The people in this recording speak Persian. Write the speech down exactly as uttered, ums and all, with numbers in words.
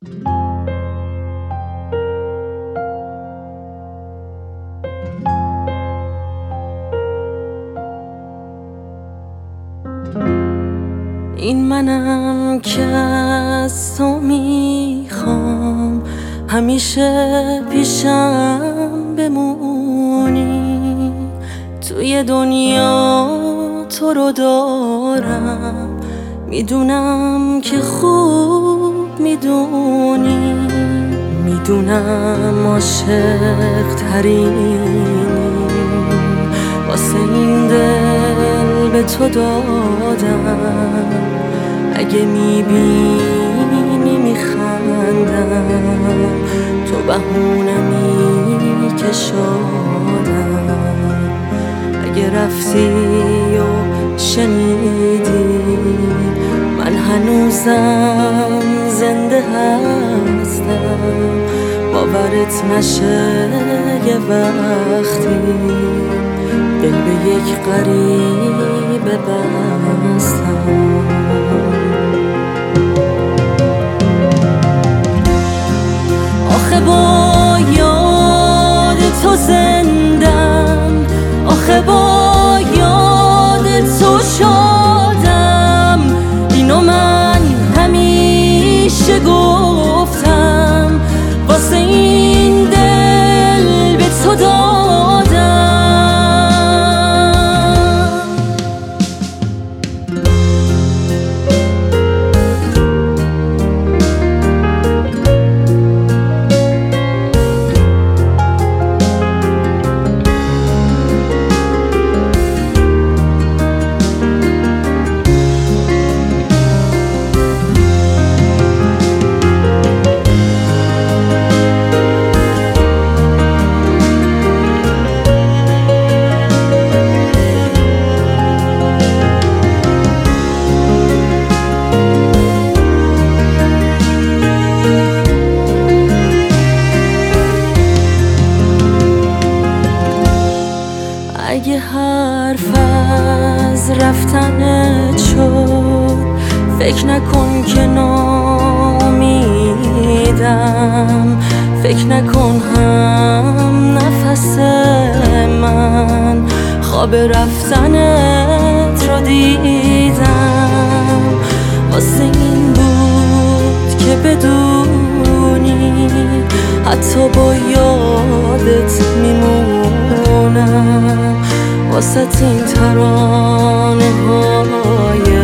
این منم که از تو میخوام همیشه پیشم بمونی، توی دنیا تو رو دارم، میدونم که خوب میدونی، میدونم عاشق ترینی، واسه این دل به تو دادم، اگه میبینی میخندم، تو بهونمی که شادم، اگه رفتی و شنیدی من هنوزم زنده هستم، باورت نشه یه وقتی دل به یک غریبه بستم. آخه با یاد تو زندم، آخه با یاد تو شادم، اینو من همیشه گفتم، واسه این دل به تو دادم. اگه حرف از رفتنت شد، فکر نکن که نامیدم، فکر نکن هم نفس من خواب رفتنت رو دیدم، واسه این بود که بدونی حتی با یادت میمونم، واسه این ترانه های